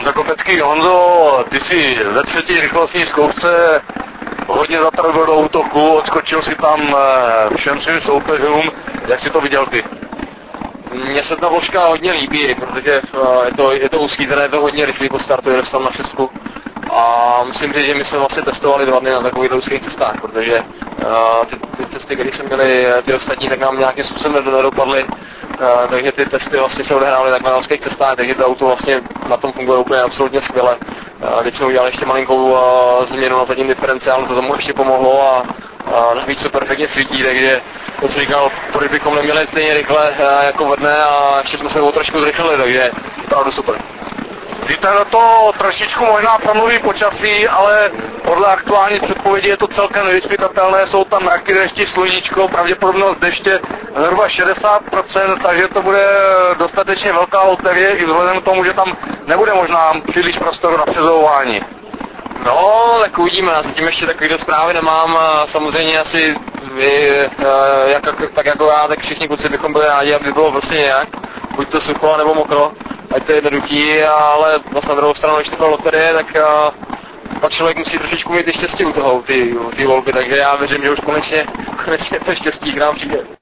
Honza Kopecký. Honzo, ty si ve třetí rychlostní zkoušce hodně zatrhl do útoku, odskočil si tam všem svým soupeřům. Jak si to viděl ty? Mně se ta vložka hodně líbí, protože je to úzký, teda je to hodně rychlý po startu, jedeš tam na šestku. A musím říct, že my jsme vlastně testovali 2 dny na takových úzkých cestách, protože ty testy, které jsme měli ty ostatní, tak nám nějakým způsobem nedopadly. Takže ty testy vlastně se odehrály tak na úzkých cestách, takže to auto vlastně na tom funguje úplně absolutně skvěle. Teď jsme udělali ještě malinkou změnu na zadním diferenciálu, to tomu ještě pomohlo a navíc to perfektně svítí, takže to, co říkal, proč bychom neměli stejně rychle jako ve dne a ještě jsme se ho trošku zrychlili, takže opravdu super. Zítra na to trošičku možná promluví počasí, ale podle aktuální předpovědi je to celkem nevyspytatelné, jsou tam mraky, dešti, sluníčko, pravděpodobnost deště zhruba 60%, takže to bude dostatečně velká loterie i vzhledem k tomu, že tam nebude možná příliš prostoru na přezování. No, tak uvidíme, já zatím ještě takovýhle zprávy nemám, samozřejmě asi vy, tak jako já, tak všichni kluci bychom byli rádi, aby bylo prostě nějak, buď to sucho nebo mokro, ať to je jednoduchý, ale vlastně na druhou stranu, když to byla loterie, tak pak člověk musí trošičku mít i štěstí u toho, ty volby, takže já věřím, že už konečně to štěstí k nám přijde.